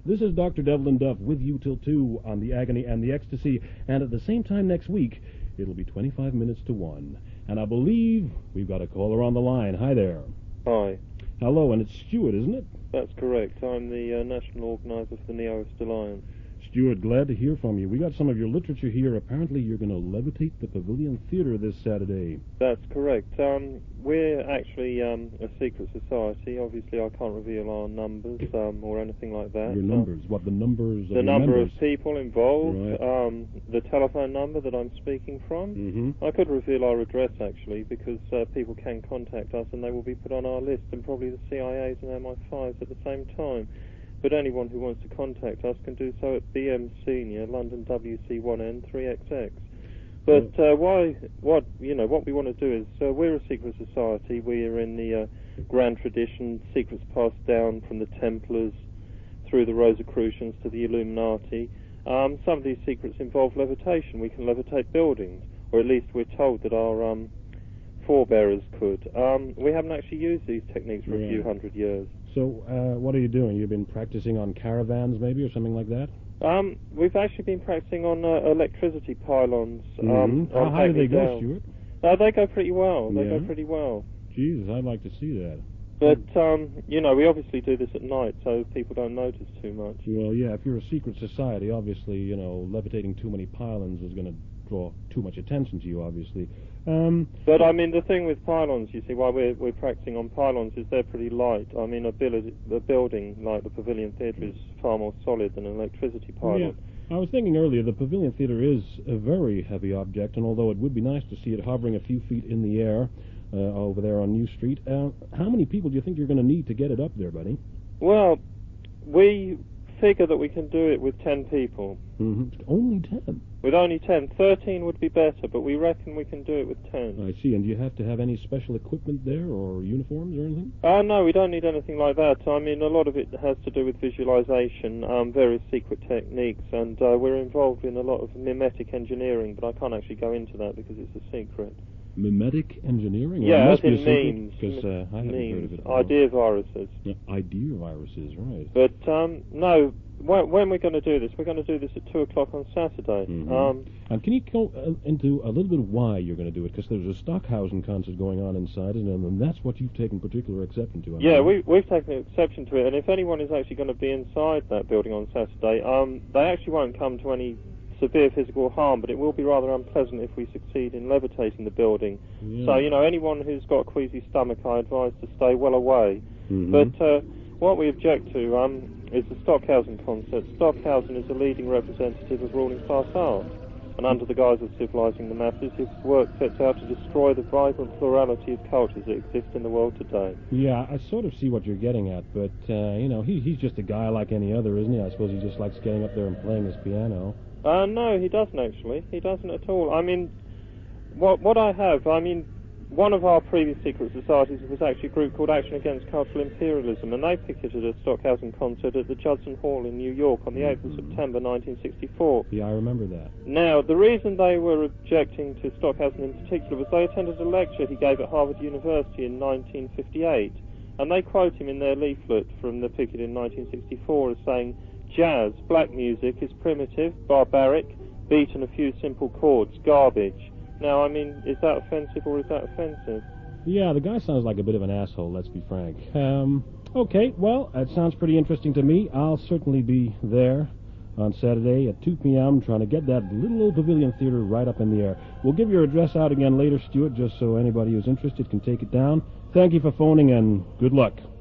This is Dr. Devlin Duff with you till 2 on the Agony and the Ecstasy, and at the same time next week, it'll be 25 minutes to 1. And I believe we've got a caller on the line. Hi there. Hi. Hello, and it's Stuart, isn't it? That's correct. I'm the national organizer for the Neoist Alliance. Stuart, glad to hear from you. We got some of your literature here. Apparently you're going to levitate the Pavilion Theatre this Saturday. That's correct. We're actually a secret society. Obviously, I can't reveal our numbers or anything like that. Your numbers? What, the numbers of the number members? of people involved, right. The telephone number that I'm speaking from. Mm-hmm. I could reveal our address, actually, because people can contact us and they will be put on our list, and probably the CIAs and MI5s at the same time. But anyone who wants to contact us can do so at BM Senior, London WC1N 3XX. But what we want to do is, we're a secret society. We are in the grand tradition, secrets passed down from the Templars through the Rosicrucians to the Illuminati. Some of these secrets involve levitation. We can levitate buildings, or at least we're told that our forebearers could. We haven't actually used these techniques for a few hundred years. So, what are you doing? You've been practicing on caravans, maybe, or something like that? We've actually been practicing on electricity pylons. How high do they go, Stuart? They go pretty well. They go pretty well. Jesus, I'd like to see that. But, we obviously do this at night, so people don't notice too much. Well, yeah, if you're a secret society, obviously, levitating too many pylons is going to draw too much attention to you, obviously. But, the thing with pylons, you see, why we're practicing on pylons is they're pretty light. A building like the Pavilion Theatre is far more solid than an electricity pylon. Yeah. I was thinking earlier, the Pavilion Theatre is a very heavy object, and although it would be nice to see it hovering a few feet in the air over there on New Street, how many people do you think you're going to need to get it up there, buddy? Well, we figure that we can do it with 10 people. Mm-hmm. Only 10? With only 10. 13 would be better, but we reckon we can do it with 10. I see. And do you have to have any special equipment there, or uniforms or anything? No, we don't need anything like that. A lot of it has to do with visualization, various secret techniques, and we're involved in a lot of mimetic engineering, but I can't actually go into that because it's a secret. Mimetic engineering? Yeah, as in memes. Because I haven't heard of it before. Idea viruses. Yeah, idea viruses, right. But, no, when we're going to do this, we're going to do this at 2 o'clock on Saturday. Mm-hmm. And can you go into a little bit of why you're going to do it? Because there's a Stockhausen concert going on inside, and that's what you've taken particular exception to. Yeah, we've taken exception to it, and if anyone is actually going to be inside that building on Saturday, they actually won't come to any severe physical harm, but it will be rather unpleasant if we succeed in levitating the building. Yeah. So, anyone who's got a queasy stomach, I advise to stay well away. Mm-hmm. But what we object to is the Stockhausen concert. Stockhausen is a leading representative of ruling class art, and under the guise of civilizing the masses, his work sets out to destroy the vibrant plurality of cultures that exist in the world today. Yeah, I sort of see what you're getting at, but, he's just a guy like any other, isn't he? I suppose he just likes getting up there and playing his piano. No, he doesn't, actually. He doesn't at all. What I have, one of our previous secret societies was actually a group called Action Against Cultural Imperialism, and they picketed a Stockhausen concert at the Judson Hall in New York on the 8th of September 1964. Yeah, I remember that. Now, the reason they were objecting to Stockhausen in particular was they attended a lecture he gave at Harvard University in 1958, and they quote him in their leaflet from the picket in 1964 as saying, "Jazz, black music, is primitive, barbaric, beaten a few simple chords, garbage." Now, is that offensive or is that offensive? Yeah, the guy sounds like a bit of an asshole, let's be frank. Okay, well, that sounds pretty interesting to me. I'll certainly be there on Saturday at 2 p.m. trying to get that little old Pavilion Theatre right up in the air. We'll give your address out again later, Stuart, just so anybody who's interested can take it down. Thank you for phoning, and good luck.